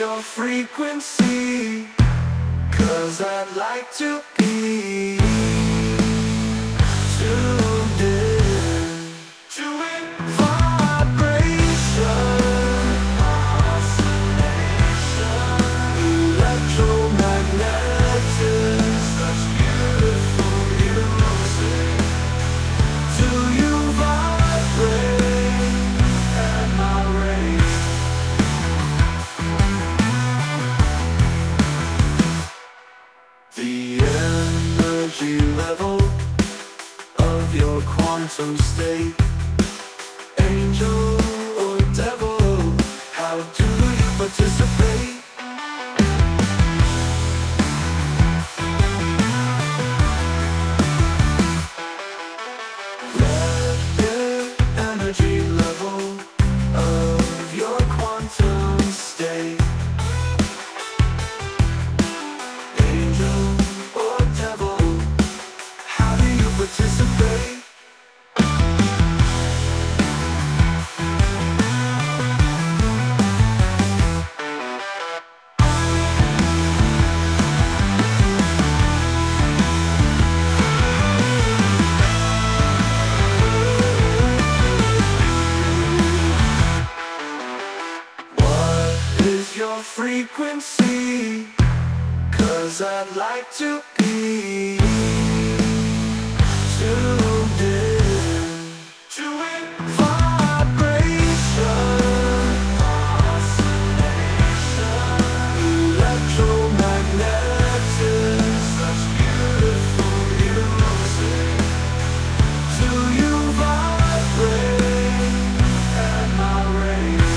your frequency? 'Cause I'd like to be tuned in to it. Vibration, oscillation, electromagnetic, such beautiful music. Do you vibrate at my rate? The energy level of your quantum state, angel or devil, how do you participate? Let the energy level of your quantum state, angel or devil, how do you participate? What is your frequency? 'Cause I'd like to be tuned in to it. Vibration, oscillation, electromagnetic, such beautiful music. Do you vibrate at my rate?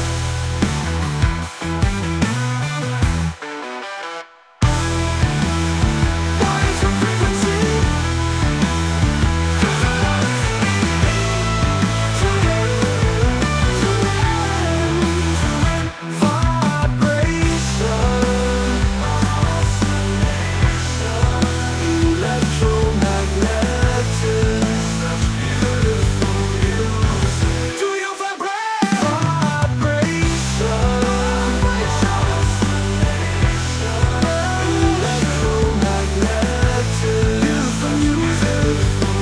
What is your frequency? 'Cause I like to be vibration, oscillation, electromagnetic, such beautiful music. Do you vibrate? Vibration, oscillation, electromagnetic, beautiful music.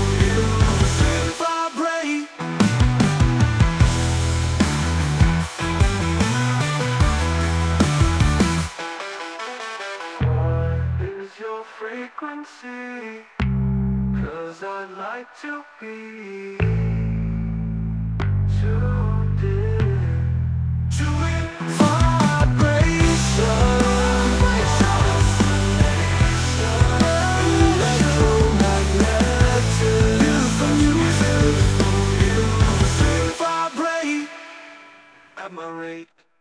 Vibrate. What is your frequency? 'Cause I'd like to be tuned in to it. Vibration, oscillation, electromagnetic, beautiful music. Vibrate at my rate.